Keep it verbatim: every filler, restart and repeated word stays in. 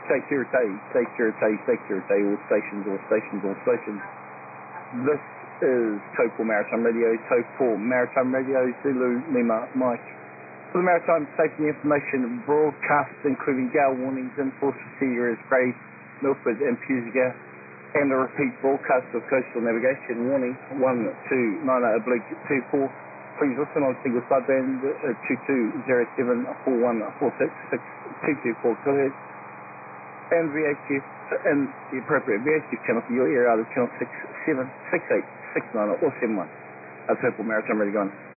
Security, security, security, all stations, all stations, all stations. This is Topo Maritime Radio, Topo Maritime Radio, Zulu Lima Mike. For the Maritime Safety Information broadcast, including gale warnings in force procedure is Grey, Milford and Pusiga, and the repeat broadcast of coastal navigation warning one two nine zero oblique two four. Please listen on single sideband uh, two two zero seven four one four six six two two four cleared. And V H F and the appropriate V H F channel for your area, either channel six seven, six eight, six nine or seven one. That's Topo Maritime Radio going.